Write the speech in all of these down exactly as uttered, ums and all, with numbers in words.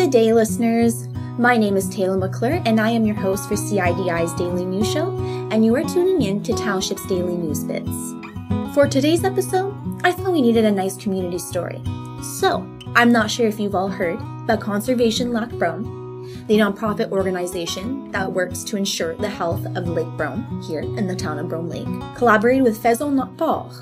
Good day, listeners. My name is Taylor McClure, and I am your host for C I D I's Daily News Show, and you are tuning in to Township's Daily News Bits. For today's episode, I thought we needed a nice community story. So, I'm not sure if you've all heard, but Conservation Lac Brome, the nonprofit organization that works to ensure the health of Lake Brome here in the town of Brome Lake, collaborated with Faisons Notre Part,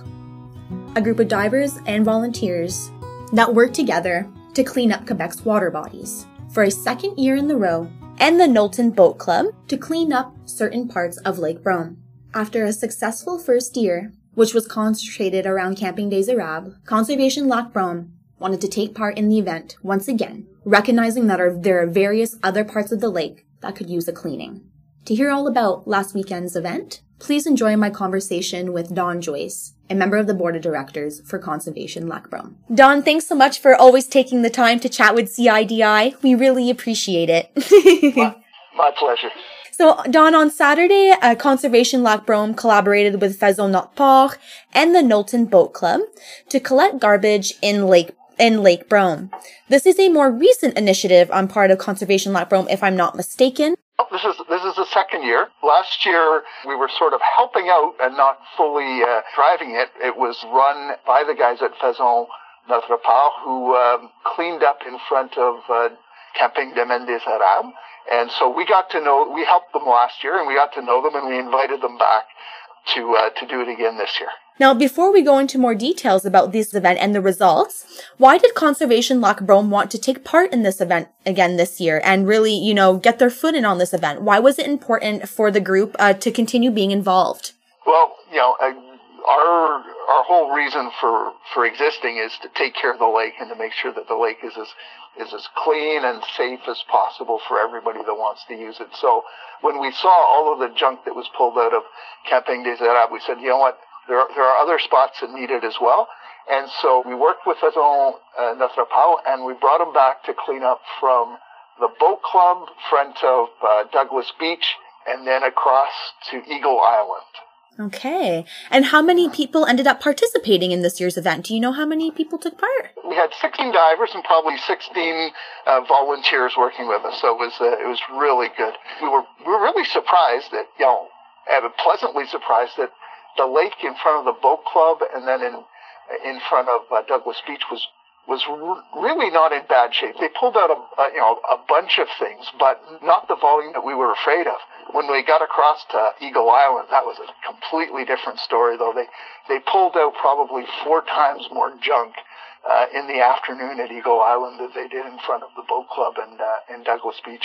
a group of divers and volunteers that work together to clean up Quebec's water bodies for a second year in the row, and the Knowlton Boat Club to clean up certain parts of Lake Brome. After a successful first year, which was concentrated around Camping des Arabes, Conservation Lac Brome wanted to take part in the event once again, recognizing that are, there are various other parts of the lake that could use a cleaning. To hear all about last weekend's event, please enjoy my conversation with Dawn Joyce, a member of the board of directors for Conservation Lac Brome. Dawn, thanks so much for always taking the time to chat with C I D I. We really appreciate it. my, my pleasure. So, Dawn, on Saturday, uh, Conservation Lac Brome collaborated with Faisons Notre Part and the Knowlton Boat Club to collect garbage in Lake in Lake Brome. This is a more recent initiative on part of Conservation Lac Brome, if I'm not mistaken. This is this is the second year. Last year, we were sort of helping out and not fully uh, driving it. It was run by the guys at Faisons Notre Part, who um, cleaned up in front of uh, Camping des Arabes. And so we got to know, we helped them last year, and we got to know them, and we invited them back to uh, to do it again this year. Now, before we go into more details about this event and the results, why did Conservation Lac Brome want to take part in this event again this year and really, you know, get their foot in on this event? Why was it important for the group uh, to continue being involved? Well, you know, uh, our our whole reason for, for existing is to take care of the lake and to make sure that the lake is as is as clean and safe as possible for everybody that wants to use it. So when we saw all of the junk that was pulled out of Camping des Arabes, we said, you know what? There are, there are other spots that need it as well. And so we worked with Faisons uh, Notre Part, and we brought them back to clean up from the boat club, front of uh, Douglas Beach, and then across to Eagle Island. Okay. And how many people ended up participating in this year's event? Do you know how many people took part? We had sixteen divers and probably sixteen uh, volunteers working with us. So it was uh, it was really good. We were we were really surprised that, you know, and pleasantly surprised that the lake in front of the boat club and then in in front of uh, Douglas Beach was was r- really not in bad shape. They pulled out a, a you know a bunch of things, but not the volume that we were afraid of. When we got across to Eagle Island, that was a completely different story. Though they they pulled out probably four times more junk uh, in the afternoon at Eagle Island than they did in front of the boat club and uh, in Douglas Beach.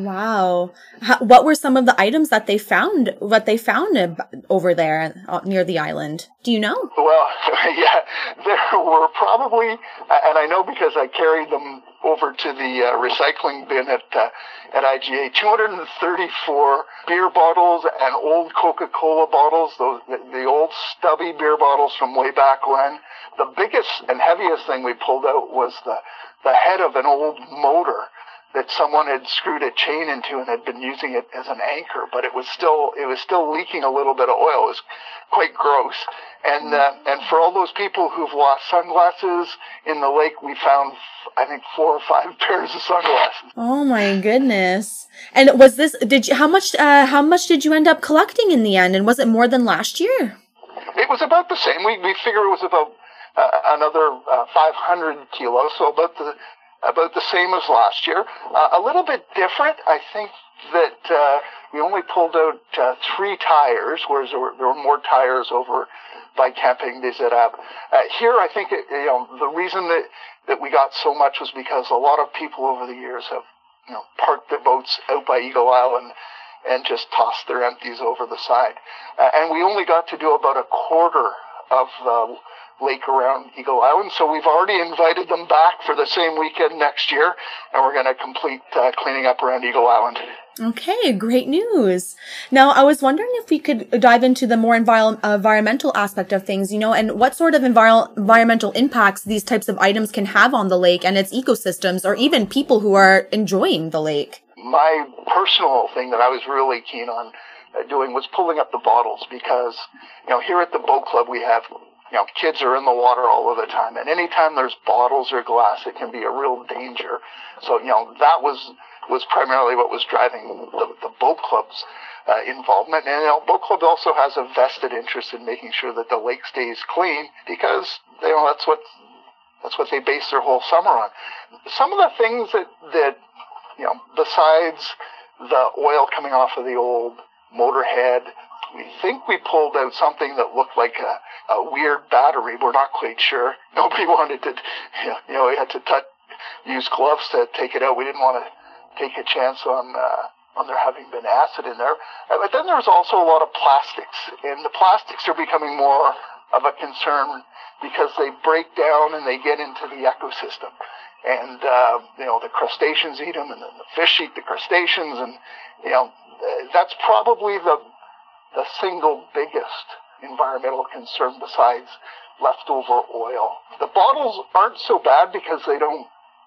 Wow. How, what were some of the items that they found, what they found over there near the island? Do you know? Well, yeah, there were probably, and I know because I carried them over to the uh, recycling bin at uh, at I G A, two hundred thirty-four beer bottles and old Coca-Cola bottles, those the, the old stubby beer bottles from way back when. The biggest and heaviest thing we pulled out was the, the head of an old motor that someone had screwed a chain into and had been using it as an anchor, but it was still it was still leaking a little bit of oil. It was quite gross. And uh, and for all those people who've lost sunglasses in the lake, we found I think four or five pairs of sunglasses. Oh my goodness! And was this? Did you? How much? Uh, how much did you end up collecting in the end? And was it more than last year? It was about the same. We we figure it was about uh, another uh, five hundred kilos, so about the. About the same as last year. Uh, a little bit different. I think that uh, we only pulled out uh, three tires, whereas there were, there were more tires over by Camping des Arabes. Uh, here, I think it, you know the reason that, that we got so much was because a lot of people over the years have you know parked their boats out by Eagle Island and just tossed their empties over the side. Uh, and we only got to do about a quarter of the lake around Eagle Island, so we've already invited them back for the same weekend next year, and we're going to complete uh, cleaning up around Eagle Island. Okay, great news. Now, I was wondering if we could dive into the more enviro- environmental aspect of things, you know, and what sort of enviro- environmental impacts these types of items can have on the lake and its ecosystems, or even people who are enjoying the lake. My personal thing that I was really keen on uh, doing was pulling up the bottles because, you know, here at the boat club we have you know, kids are in the water all of the time. And anytime there's bottles or glass, it can be a real danger. So, you know, that was was primarily what was driving the, the boat club's uh, involvement. And, you know, boat club also has a vested interest in making sure that the lake stays clean because, you know, that's what that's what they base their whole summer on. Some of the things that, that you know, besides the oil coming off of the old motorhead, we think we pulled out something that looked like a, a weird battery. We're not quite sure. Nobody wanted to, you know, we had to touch, use gloves to take it out. We didn't want to take a chance on uh, on there having been acid in there. But then there's also a lot of plastics, and the plastics are becoming more of a concern because they break down and they get into the ecosystem. And, uh, you know, the crustaceans eat them, and then the fish eat the crustaceans, and, you know, that's probably the the single biggest environmental concern besides leftover oil. The bottles aren't so bad because they don't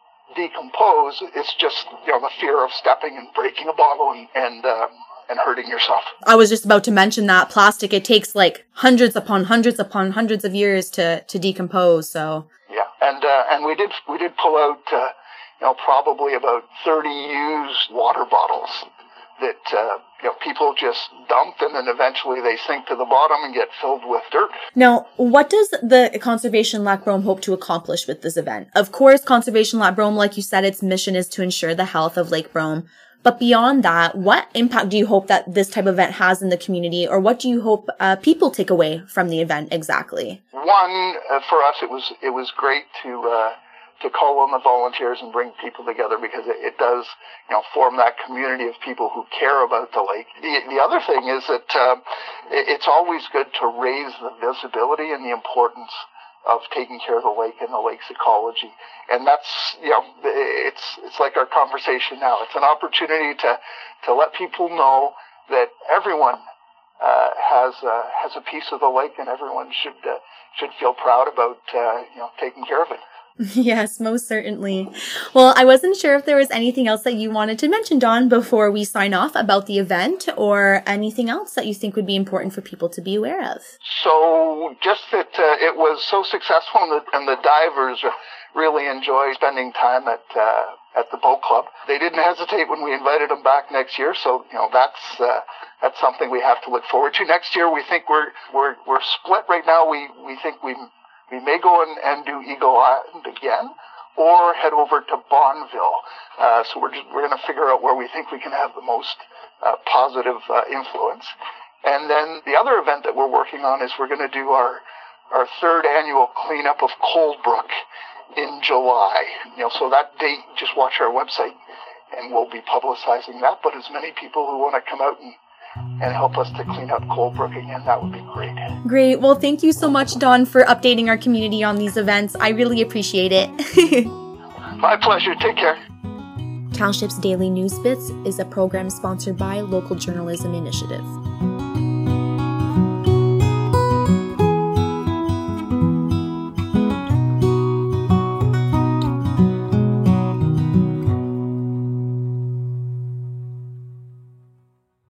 decompose. It's just, you know, the fear of stepping and breaking a bottle and and, uh, and hurting yourself. I was just about to mention that plastic, it takes like hundreds upon hundreds upon hundreds of years to, to decompose. So yeah, and uh, and we did we did pull out uh, you know, probably about thirty used water bottles that uh, you know, people just dump, and then eventually they sink to the bottom and get filled with dirt. Now, what does the Conservation Lac Brome hope to accomplish with this event? Of course, Conservation Lac Brome, like you said, its mission is to ensure the health of Lake Brome. But beyond that, what impact do you hope that this type of event has in the community, or what do you hope uh, people take away from the event exactly? One, uh, for us, it was it was great to uh, to call on the volunteers and bring people together, because it, it does, you know, form that community of people who care about the lake. The, the other thing is that uh, it, it's always good to raise the visibility and the importance of taking care of the lake and the lake's ecology. And that's, you know, it's it's like our conversation now. It's an opportunity to, to let people know that everyone uh, has uh, has a piece of the lake, and everyone should uh, should feel proud about uh, you know, taking care of it. Yes, most certainly. Well, I wasn't sure if there was anything else that you wanted to mention, Don, before we sign off about the event, or anything else that you think would be important for people to be aware of. So just that uh, it was so successful, and the, and the divers really enjoyed spending time at uh, at the boat club. They didn't hesitate when we invited them back next year, so, you know, that's uh, that's something we have to look forward to. Next year, we think we're we're we're split right now. We we think we We may go and, and do Eagle Island again, or head over to Bonneville. Uh, so we're just, we're going to figure out where we think we can have the most uh, positive uh, influence. And then the other event that we're working on is we're going to do our our third annual cleanup of Coldbrook in July. You know, so that date, just watch our website, and we'll be publicizing that. But as many people who want to come out and and help us to clean up Coldbrook again, that would be great. Great. Well, thank you so much, Don, for updating our community on these events. I really appreciate it. My pleasure. Take care. Township's Daily News Bits is a program sponsored by Local Journalism Initiative.